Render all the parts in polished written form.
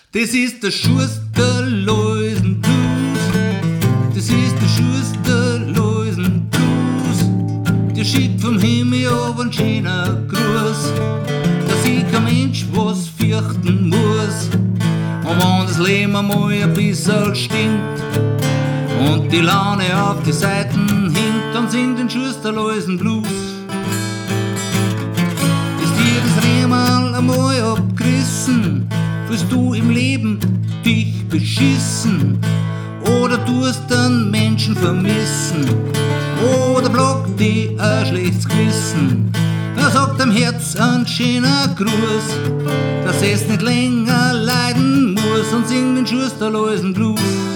Das ist der Schusterläusen Blues. Das ist der Schusterläusen Blues. Der schickt vom Himmel auf einen schönen Gruß, dass ich kein Mensch was fürchten muss. Und wenn das Leben einmal ein bisschen stinkt und die Laune auf die Seiten hinkt, dann singt den Schusterläusen Blues. Ist dir das Riemal einmal abgerissen, fühlst du im Leben dich beschissen? Oder tust einen Menschen vermissen? Oder blockt dich ein schlechtes Gewissen? Er sagt am Herz ein schöner Gruß, dass es nicht länger leiden muss, und singt den Schusterläusen Blues.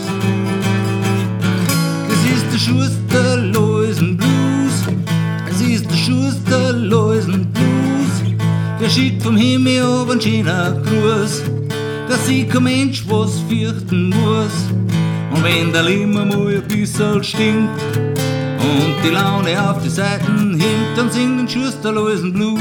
Das ist der Schusterläusen Blues. Es ist der Schusterläusen Blues. Der schickt vom Himmel auf einen schönen Gruß, dass sich kein Mensch was fürchten muss. Und wenn der Leben mal ein bisschen stinkt und die Laune auf die Seiten hinkt, dann singt den Schusterläusen Blues.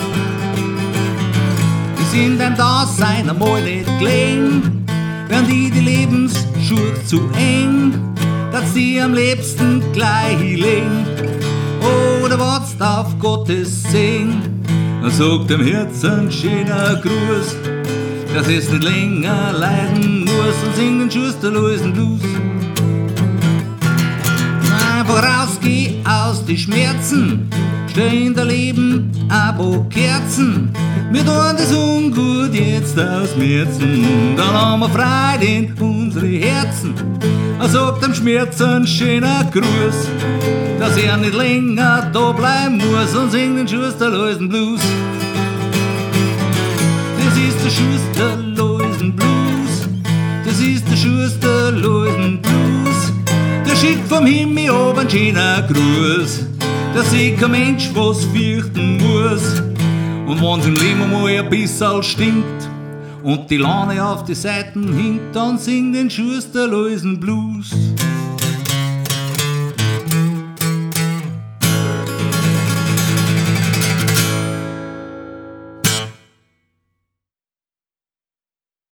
Die sind einem Dasein einmal nicht gelegen, werden die Lebensschuhe zu eng, dass sie am liebsten gleich legen. Oder wartest auf Gottes Segen, er sagt dem Herz ein schöner Gruß, dass es nicht länger leiden muss, und singt den Schusterläusen Blues. Einfach rausgeh aus die Schmerzen, stell in der Leben ein paar Kerzen. Wir tun das Ungut jetzt aus dem Herzen, dann haben wir Freude in unsere Herzen. Er sagt dem Schmerz ein schöner Gruß, dass er nicht länger da bleiben muss, und singt den Schusterläusen Blues. Das ist der Schusterläusen Blues. Das ist der Schusterläusen Blues. Der schickt vom Himmel ab einen schönen Gruß, dass sich kein Mensch was fürchten muss. Und wenn's im Leben mal ein bisschen stinkt und die Laune auf die Seiten hinkt, dann singt den Schusterläusen Blues.